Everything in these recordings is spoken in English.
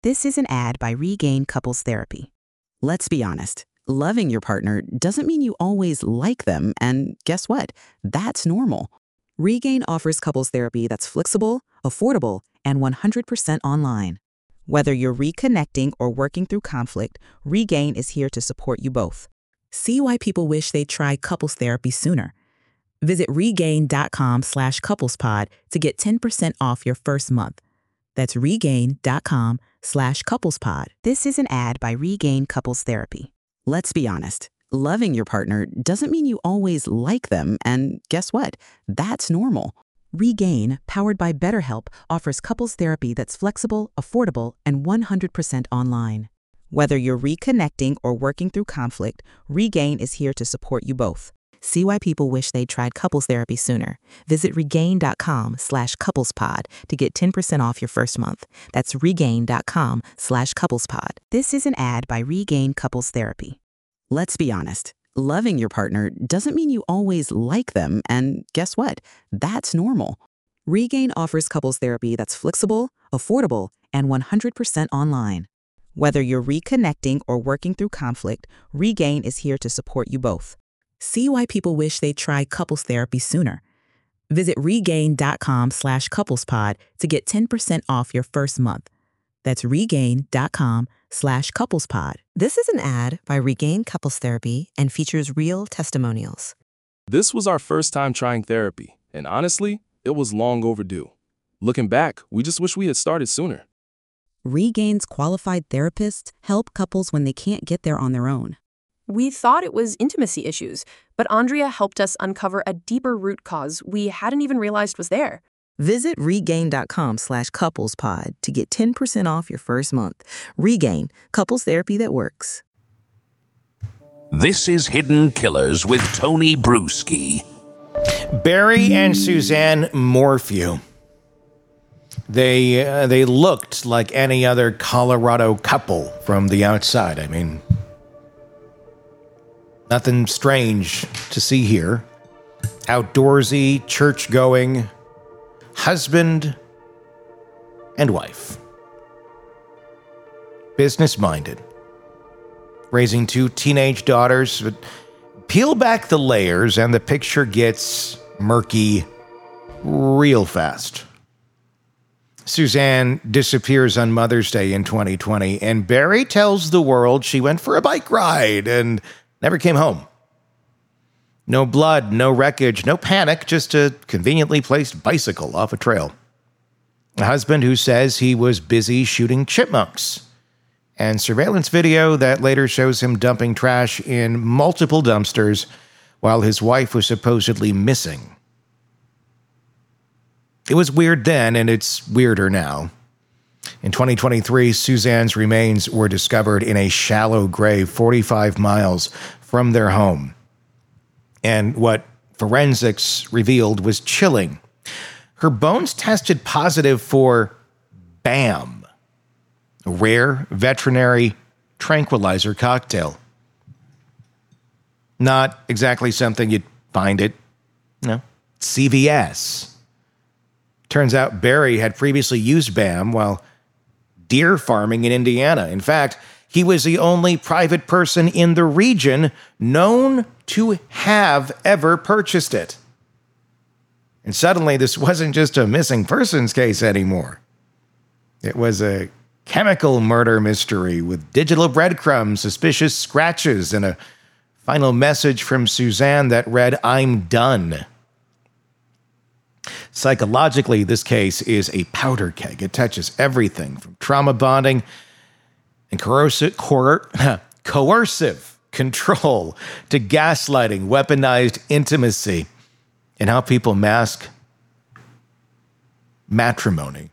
This is an ad by Regain Couples Therapy. Let's be honest. Loving your partner doesn't mean you always like them, and guess what? That's normal. Regain offers couples therapy that's flexible, affordable, and 100% online. Whether you're reconnecting or working through conflict, Regain is here to support you both. See why people wish they'd tried couples therapy sooner. Visit regain.com/couplespod to get 10% off your first month. That's regain.com/couplespod. This is an ad by Regain Couples Therapy. Let's be honest. Loving your partner doesn't mean you always like them, and guess what? That's normal. Regain, powered by BetterHelp, offers couples therapy that's flexible, affordable, and 100% online. Whether you're reconnecting or working through conflict, Regain is here to support you both. See why people wish they'd tried couples therapy sooner. Visit regain.com/couplespod to get 10% off your first month. That's regain.com/couplespod. This is an ad by Regain Couples Therapy. Let's be honest. Loving your partner doesn't mean you always like them, and guess what? That's normal. Regain offers couples therapy that's flexible, affordable, and 100% online. Whether you're reconnecting or working through conflict, Regain is here to support you both. See why people wish they'd tried couples therapy sooner. Visit regain.com/couplespod to get 10% off your first month. That's regain.com/couplespod. This is an ad by Regain Couples Therapy and features real testimonials. This was our first time trying therapy, and honestly, it was long overdue. Looking back, we just wish we had started sooner. Regain's qualified therapists help couples when they can't get there on their own. We thought it was intimacy issues, but Andrea helped us uncover a deeper root cause we hadn't even realized was there. Visit regain.com/couplespod to get 10% off your first month. Regain, couples therapy that works. This is Hidden Killers with Tony Bruschi. Barry and Suzanne Morphew. They looked like any other Colorado couple from the outside. I mean, nothing strange to see here. Outdoorsy, church-going, husband and wife. Business-minded. Raising 2 teenage daughters. But peel back the layers and the picture gets murky real fast. Suzanne disappears on Mother's Day in 2020, and Barry tells the world she went for a bike ride and never came home. No blood, no wreckage, no panic, just a conveniently placed bicycle off a trail. A husband who says he was busy shooting chipmunks. And surveillance video that later shows him dumping trash in multiple dumpsters while his wife was supposedly missing. It was weird then, and it's weirder now. In 2023, Suzanne's remains were discovered in a shallow grave 45 miles from their home. And what forensics revealed was chilling. Her bones tested positive for BAM, a rare veterinary tranquilizer cocktail. Not exactly something you'd find at, CVS. Turns out Barry had previously used BAM while deer farming in Indiana. In fact, he was the only private person in the region known to have ever purchased it. And suddenly, this wasn't just a missing persons case anymore. It was a chemical murder mystery with digital breadcrumbs, suspicious scratches, and a final message from Suzanne that read, "I'm done." Psychologically, this case is a powder keg. It touches everything from trauma bonding and coercive control to gaslighting, weaponized intimacy, and how people mask matrimony,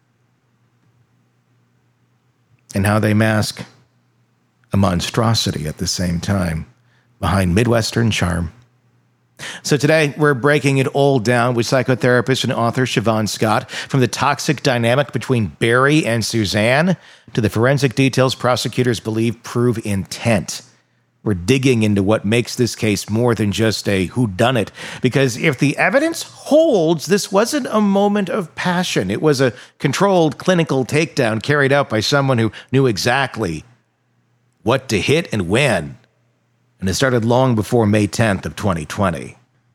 and how they mask a monstrosity at the same time behind Midwestern charm. So today, we're breaking it all down with psychotherapist and author Siobhan Scott, from the toxic dynamic between Barry and Suzanne to the forensic details prosecutors believe prove intent. We're digging into what makes this case more than just a whodunit. Because if the evidence holds, this wasn't a moment of passion. It was a controlled clinical takedown carried out by someone who knew exactly what to hit and when. And it started long before May 10th of 2020.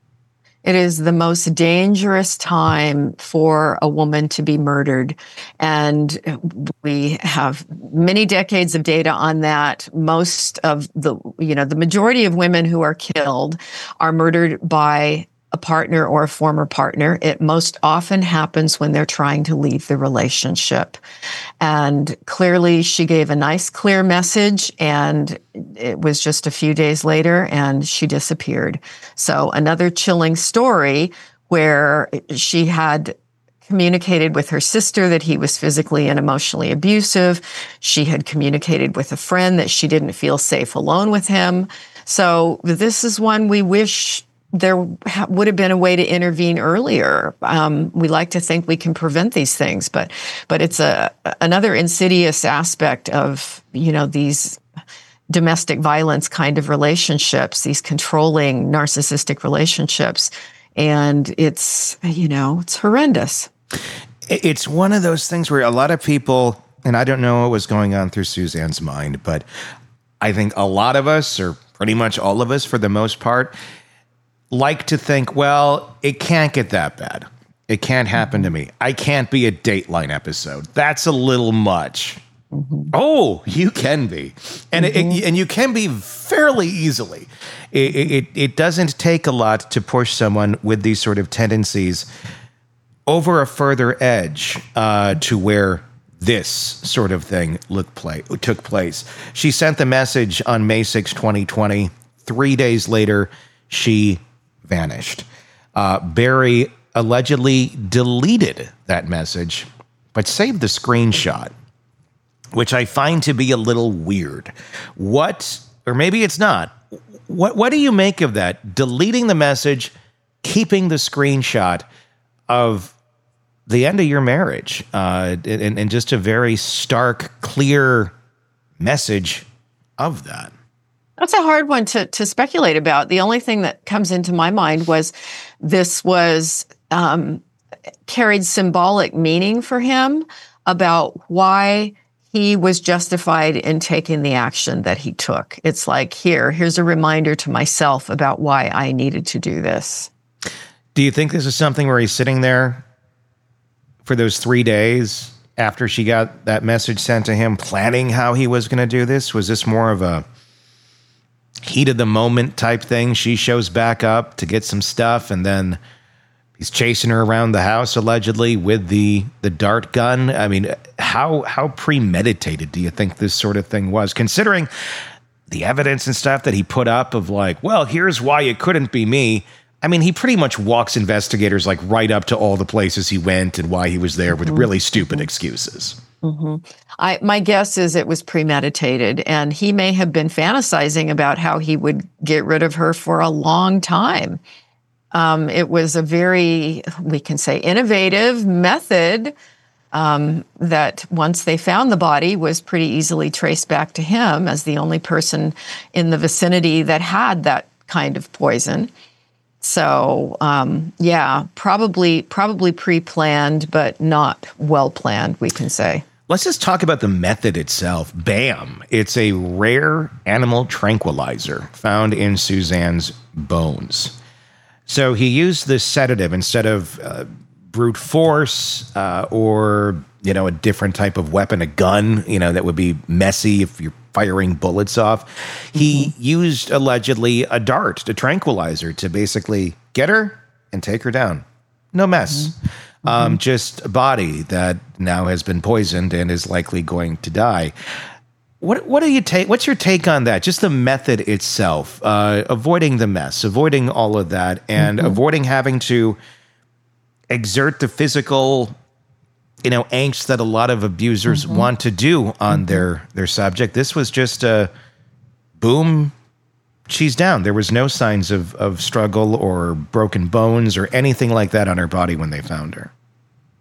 It is the most dangerous time for a woman to be murdered. And we have many decades of data on that. Most of the majority of women who are killed are murdered by a partner or a former partner. It most often happens when they're trying to leave the relationship. And clearly she gave a nice, clear message, and it was just a few days later and she disappeared. So another chilling story where she had communicated with her sister that he was physically and emotionally abusive. She had communicated with a friend that she didn't feel safe alone with him. So this is one we wish there would have been a way to intervene earlier. We like to think we can prevent these things, but it's another insidious aspect of, these domestic violence kind of relationships, these controlling narcissistic relationships. And it's horrendous. It's one of those things where a lot of people, and I don't know what was going on through Suzanne's mind, but I think a lot of us, or pretty much all of us for the most part, like to think, well, it can't get that bad. It can't happen to me. I can't be a Dateline episode. That's a little much. Mm-hmm. Oh, you can be. And and you can be fairly easily. It doesn't take a lot to push someone with these sort of tendencies over a further edge to where this sort of thing took place. She sent the message on May 6, 2020. 3 days later, she vanished. Barry allegedly deleted that message, but saved the screenshot, which I find to be a little weird. Or maybe it's not. What do you make of that? Deleting the message, keeping the screenshot of the end of your marriage, and just a very stark, clear message of that. That's a hard one to speculate about. The only thing that comes into my mind was this was carried symbolic meaning for him about why he was justified in taking the action that he took. It's like, here's a reminder to myself about why I needed to do this. Do you think this is something where he's sitting there for those 3 days after she got that message sent to him, planning how he was going to do this? Was this more of a heat of the moment type thing? She shows back up to get some stuff, and then he's chasing her around the house allegedly with the dart gun. I mean, how premeditated do you think this sort of thing was, considering the evidence and stuff that he put up of like, well, here's why it couldn't be me. I mean, he pretty much walks investigators like right up to all the places he went and why he was there with really stupid excuses. Mm-hmm. My guess is it was premeditated, and he may have been fantasizing about how he would get rid of her for a long time. It was a very, we can say, innovative method that once they found the body was pretty easily traced back to him as the only person in the vicinity that had that kind of poison. So, probably pre-planned, but not well-planned, we can say. Let's just talk about the method itself. BAM. It's a rare animal tranquilizer found in Suzanne's bones. So he used this sedative instead of brute force or, a different type of weapon, a gun, that would be messy if you're firing bullets off. He used allegedly a dart, a tranquilizer, to basically get her and take her down. No mess. Just a body that now has been poisoned and is likely going to die. What do you take? What's your take on that? Just the method itself, avoiding the mess, avoiding all of that, and avoiding having to exert the physical, angst that a lot of abusers want to do on their subject. This was just a boom, she's down. There was no signs of struggle or broken bones or anything like that on her body when they found her.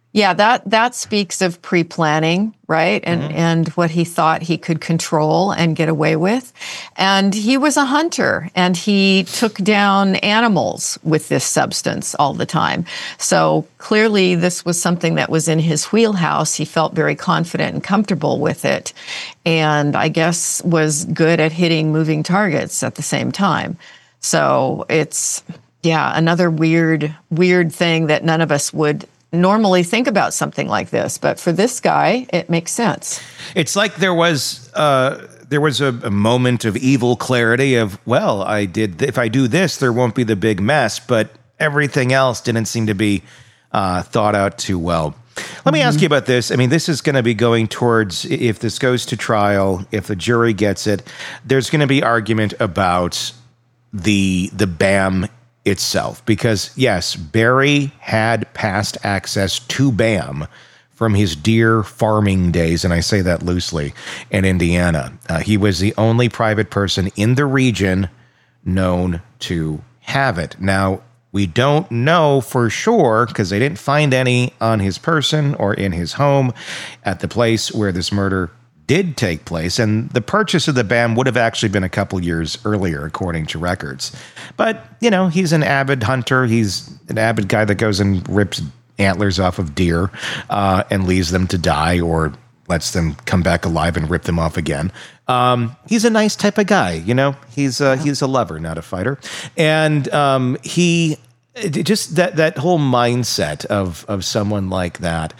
Yeah, that speaks of pre-planning, right? And what he thought he could control and get away with. And he was a hunter, and he took down animals with this substance all the time. So clearly this was something that was in his wheelhouse. He felt very confident and comfortable with it, and I guess was good at hitting moving targets at the same time. So it's, another weird thing that none of us would normally think about something like this, but for this guy, it makes sense. It's like there was a moment of evil clarity of, well, if I do this, there won't be the big mess, but everything else didn't seem to be thought out too well. Let me ask you about this. I mean, this is going to be going towards, if this goes to trial, if the jury gets it, there's going to be argument about the BAM itself, because yes, Barry had past access to BAM from his deer farming days, and I say that loosely, in Indiana. He was the only private person in the region known to have it. Now, we don't know for sure, because they didn't find any on his person or in his home at the place where this murder did take place, and the purchase of the BAM would have actually been a couple years earlier, according to records. But, he's an avid hunter. He's an avid guy that goes and rips antlers off of deer and leaves them to die, or lets them come back alive and rip them off again. He's a nice type of guy, He's a lover, not a fighter. And he just that whole mindset of someone like that,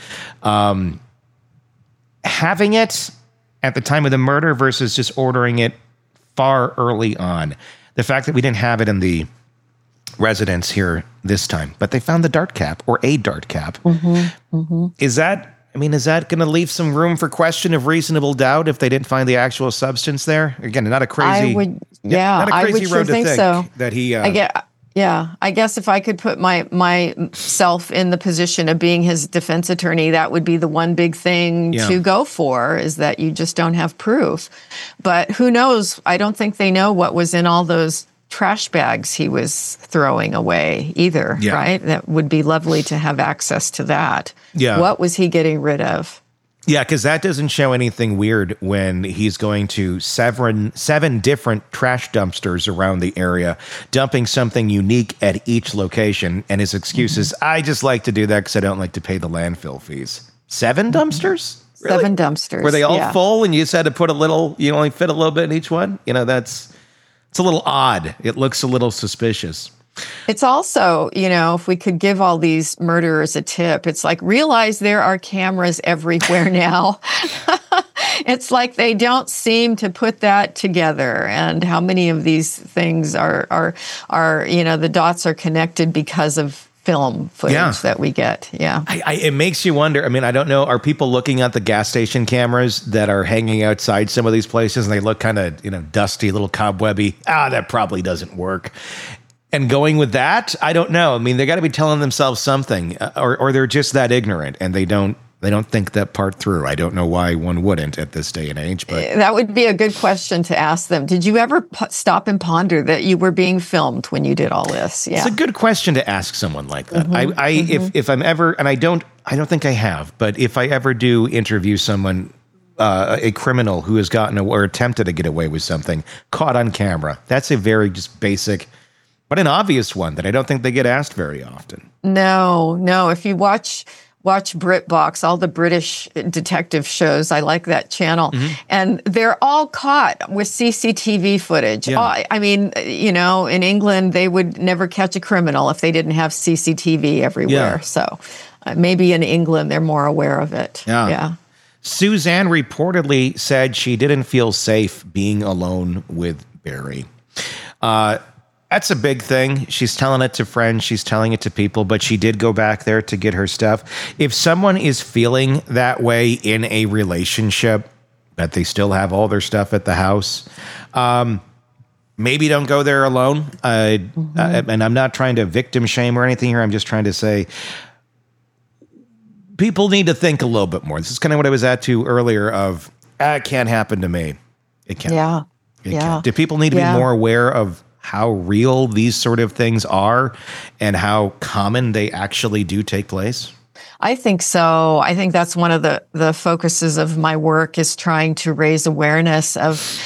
having it at the time of the murder versus just ordering it far early on. The fact that we didn't have it in the residence here this time, but they found the dart cap, or a dart cap. Is that going to leave some room for question of reasonable doubt if they didn't find the actual substance there? Again, not a crazy, not a crazy road to think so. That he. I guess if I could put myself in the position of being his defense attorney, that would be the one big thing to go for, is that you just don't have proof. But who knows? I don't think they know what was in all those trash bags he was throwing away either, right? That would be lovely to have access to that. Yeah. What was he getting rid of? Yeah, because that doesn't show anything weird when he's going to seven different trash dumpsters around the area, dumping something unique at each location. And his excuse is, I just like to do that because I don't like to pay the landfill fees. 7 dumpsters? Really? 7 dumpsters. Were they all full and you just had to put you only fit a little bit in each one? It's a little odd. It looks a little suspicious. It's also, if we could give all these murderers a tip, it's like, realize there are cameras everywhere now. It's like they don't seem to put that together. And how many of these things are the dots are connected because of film footage that we get. Yeah. It makes you wonder. I don't know. Are people looking at the gas station cameras that are hanging outside some of these places and they look kind of, dusty, little cobwebby? That probably doesn't work. And going with that, I don't know. They got to be telling themselves something, or they're just that ignorant and they don't think that part through. I don't know why one wouldn't at this day and age, but that would be a good question to ask them. Did you ever stop and ponder that you were being filmed when you did all this? Yeah, it's a good question to ask someone like that. If I'm ever, and I don't think I have, but if I ever do interview someone, a criminal who has gotten or attempted to get away with something, caught on camera, that's a very just basic, but an obvious one that I don't think they get asked very often. No. If you watch BritBox, all the British detective shows, I like that channel, and they're all caught with CCTV footage. Yeah. In England, they would never catch a criminal if they didn't have CCTV everywhere. Yeah. So maybe in England, they're more aware of it. Yeah. Suzanne reportedly said she didn't feel safe being alone with Barry. That's a big thing. She's telling it to friends. She's telling it to people, but she did go back there to get her stuff. If someone is feeling that way in a relationship, that they still have all their stuff at the house, maybe don't go there alone. And I'm not trying to victim shame or anything here. I'm just trying to say people need to think a little bit more. This is kind of what I was at to earlier of, it can't happen to me. It can't. It can't. Do people need to be more aware of how real these sort of things are and how common they actually do take place? I think so. I think that's one of the focuses of my work, is trying to raise awareness of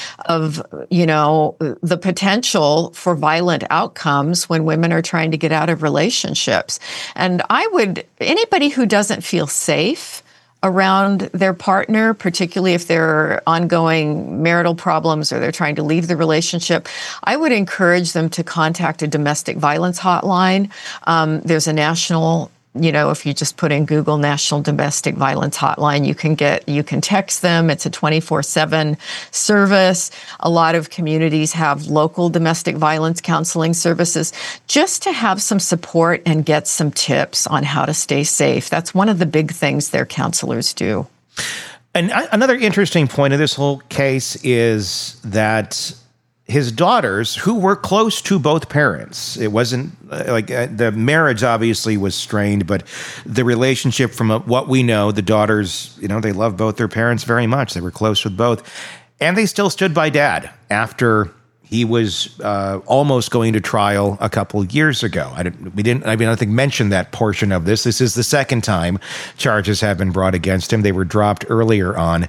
the potential for violent outcomes when women are trying to get out of relationships. And anybody who doesn't feel safe around their partner, particularly if there are ongoing marital problems or they're trying to leave the relationship, I would encourage them to contact a domestic violence hotline. There's a national, if you just put in Google National Domestic Violence Hotline, you can text them. It's a 24/7 service. A lot of communities have local domestic violence counseling services, just to have some support and get some tips on how to stay safe. That's one of the big things their counselors do. And another interesting point of this whole case is that his daughters, who were close to both parents, it wasn't like the marriage obviously was strained, but the relationship, from what we know, the daughters, they love both their parents very much. They were close with both. And they still stood by Dad after he was almost going to trial a couple years ago. I don't think mentioned that portion of this. This is the second time charges have been brought against him. They were dropped earlier on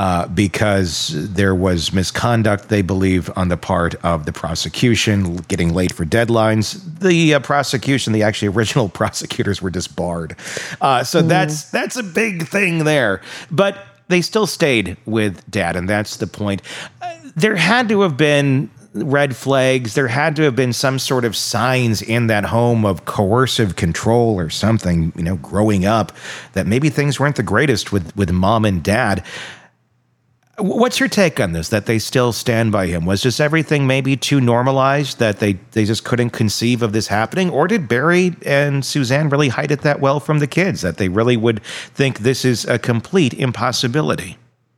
because there was misconduct, they believe, on the part of the prosecution, getting late for deadlines. The prosecution, the actually original prosecutors, were disbarred. So that's a big thing there. But they still stayed with Dad, and that's the point. There had to have been red flags. There had to have been some sort of signs in that home of coercive control or something, growing up, that maybe things weren't the greatest with Mom and Dad. What's your take on this, that they still stand by him? Was just everything maybe too normalized that they just couldn't conceive of this happening? Or did Barry and Suzanne really hide it that well from the kids, that they really would think this is a complete impossibility?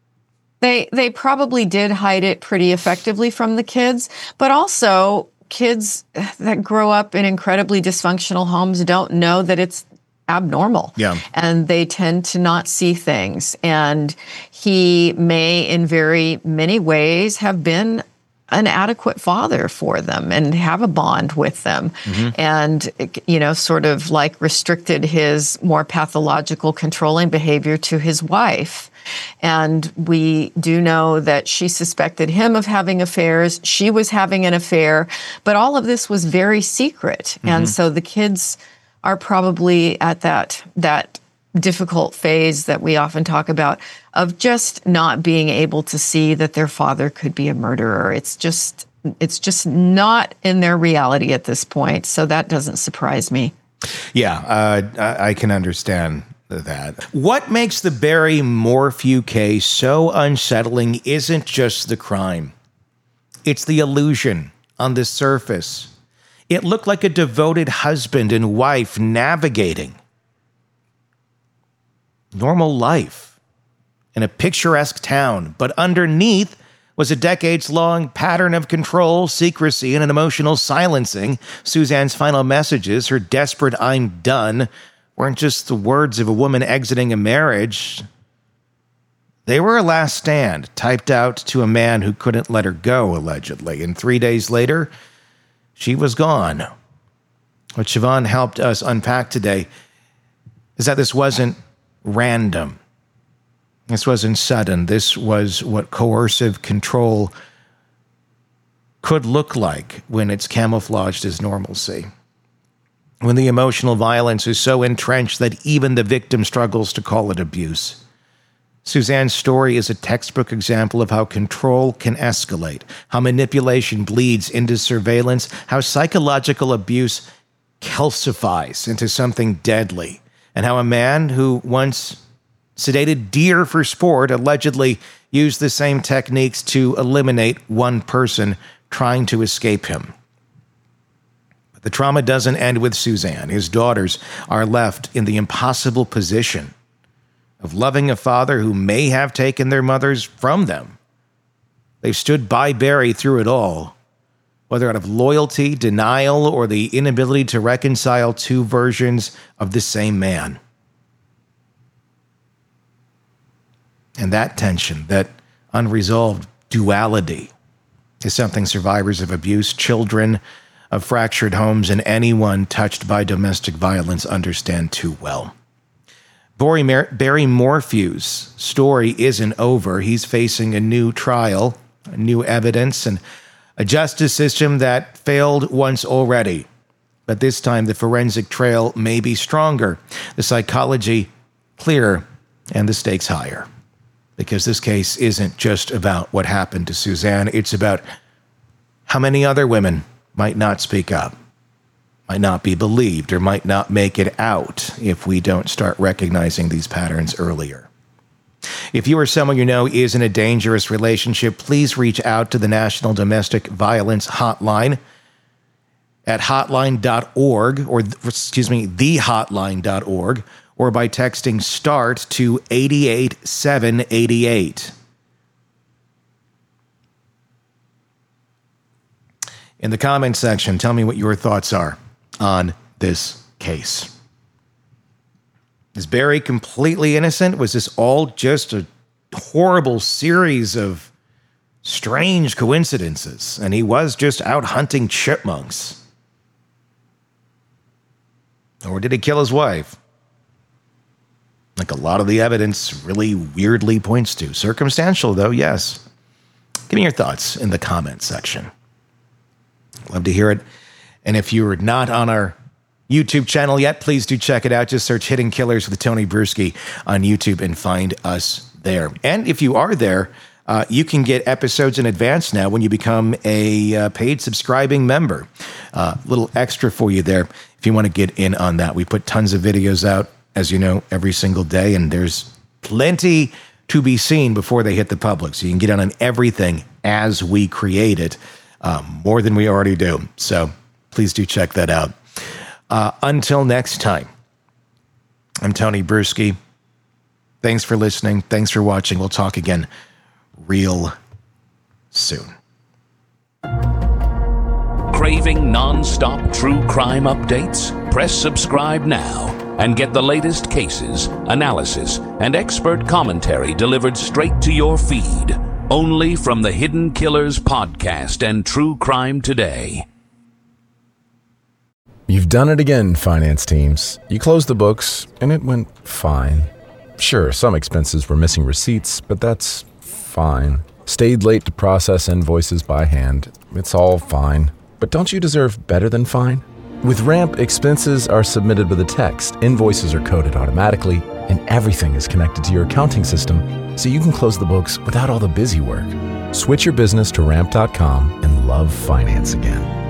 They probably did hide it pretty effectively from the kids, but also kids that grow up in incredibly dysfunctional homes don't know that it's abnormal. Yeah. And they tend to not see things. And he may, in very many ways, have been an adequate father for them and have a bond with them. And, sort of like restricted his more pathological controlling behavior to his wife. And we do know that she suspected him of having affairs. She was having an affair, but all of this was very secret. And so the kids are probably at that difficult phase that we often talk about, of just not being able to see that their father could be a murderer. It's just not in their reality at this point. So that doesn't surprise me. Yeah, I can understand that. What makes the Barry Morphew case so unsettling isn't just the crime. It's the illusion on the surface. It looked like a devoted husband and wife navigating normal life in a picturesque town, but underneath was a decades-long pattern of control, secrecy, and an emotional silencing. Suzanne's final messages, her desperate "I'm done," weren't just the words of a woman exiting a marriage. They were a last stand, typed out to a man who couldn't let her go, allegedly. And 3 days later, she was gone. What Siobhan helped us unpack today is that this wasn't random. This wasn't sudden. This was what coercive control could look like when it's camouflaged as normalcy. When the emotional violence is so entrenched that even the victim struggles to call it abuse. Suzanne's story is a textbook example of how control can escalate, how manipulation bleeds into surveillance, how psychological abuse calcifies into something deadly, and how a man who once sedated deer for sport allegedly used the same techniques to eliminate one person trying to escape him. But the trauma doesn't end with Suzanne. His daughters are left in the impossible position of loving a father who may have taken their mothers from them. They've stood by Barry through it all, whether out of loyalty, denial, or the inability to reconcile two versions of the same man. And that tension, that unresolved duality, is something survivors of abuse, children of fractured homes, and anyone touched by domestic violence understand too well. Barry Morphew's story isn't over. He's facing a new trial, new evidence, and a justice system that failed once already. But this time, the forensic trail may be stronger, the psychology clearer, and the stakes higher. Because this case isn't just about what happened to Suzanne, it's about how many other women might not speak up, might not be believed, or might not make it out if we don't start recognizing these patterns earlier. If you or someone you know is in a dangerous relationship, please reach out to the National Domestic Violence Hotline at hotline.org, thehotline.org, or by texting START to 88788. In the comments section, tell me what your thoughts are on this case. Is Barry completely innocent? Was this all just a horrible series of strange coincidences, and he was just out hunting chipmunks? Or did he kill his wife? Like a lot of the evidence really weirdly points to. Circumstantial, though, yes. Give me your thoughts in the comments section. Love to hear it. And if you're not on our YouTube channel yet, please do check it out. Just search Hidden Killers with Tony Bruschi on YouTube and find us there. And if you are there, you can get episodes in advance now when you become a paid subscribing member. A little extra for you there if you want to get in on that. We put tons of videos out, as you know, every single day, and there's plenty to be seen before they hit the public. So you can get on everything as we create it, more than we already do. So please do check that out. Until next time, I'm Tony Bruschi. Thanks for listening. Thanks for watching. We'll talk again real soon. Craving non-stop true crime updates? Press subscribe now and get the latest cases, analysis, and expert commentary delivered straight to your feed. Only from the Hidden Killers podcast and True Crime Today. You've done it again, finance teams. You closed the books, and it went fine. Sure, some expenses were missing receipts, but that's fine. Stayed late to process invoices by hand. It's all fine. But don't you deserve better than fine? With Ramp, expenses are submitted with a text, invoices are coded automatically, and everything is connected to your accounting system, so you can close the books without all the busy work. Switch your business to Ramp.com and love finance again.